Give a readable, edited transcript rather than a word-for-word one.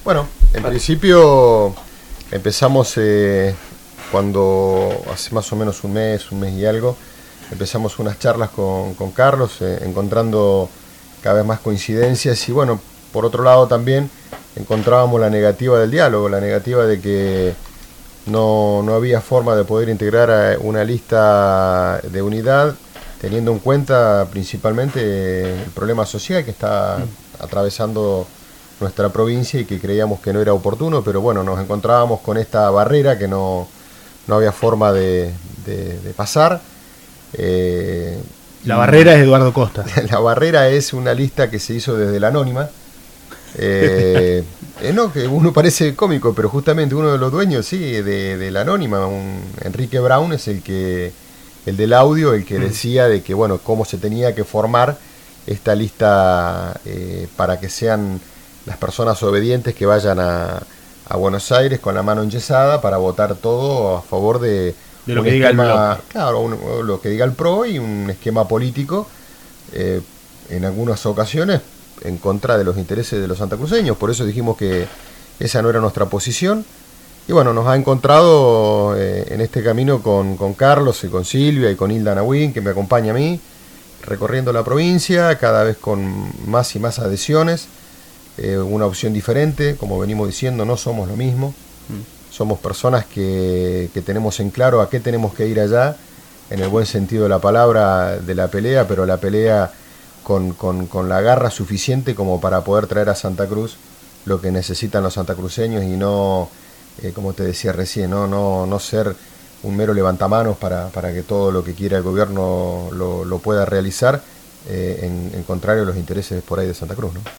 Bueno, en principio empezamos cuando hace más o menos un mes y algo, empezamos unas charlas con Carlos, encontrando cada vez más coincidencias y bueno, por otro lado también encontrábamos la negativa del diálogo, la negativa de que no había forma de poder integrar a una lista de unidad teniendo en cuenta principalmente el problema social que está atravesando nuestra provincia y que creíamos que no era oportuno, pero bueno, nos encontrábamos con esta barrera que no había forma de pasar. La barrera es Eduardo Costa. La barrera es una lista que se hizo desde la anónima. No, que uno parece cómico, pero justamente uno de los dueños, sí, de la anónima, Enrique Brown, es el del audio, el que decía de que, bueno, cómo se tenía que formar esta lista para que sean las personas obedientes que vayan a Buenos Aires con la mano enyesada para votar todo a favor de lo que diga el PRO. Claro, lo que diga el PRO y un esquema político en algunas ocasiones en contra de los intereses de los santacruceños. Por eso dijimos que esa no era nuestra posición. Y bueno, nos ha encontrado en este camino con Carlos y con Silvia y con Hilda Nahuín, que me acompaña a mí, recorriendo la provincia, cada vez con más y más adhesiones. Una opción diferente, como venimos diciendo, no somos lo mismo. Somos personas que tenemos en claro a qué tenemos que ir allá, en el buen sentido de la palabra, de la pelea, pero la pelea con la garra suficiente como para poder traer a Santa Cruz lo que necesitan los santacruceños y no, como te decía recién, no ser un mero levantamanos para que todo lo que quiera el gobierno lo pueda realizar, en contrario a los intereses por ahí de Santa Cruz, ¿no?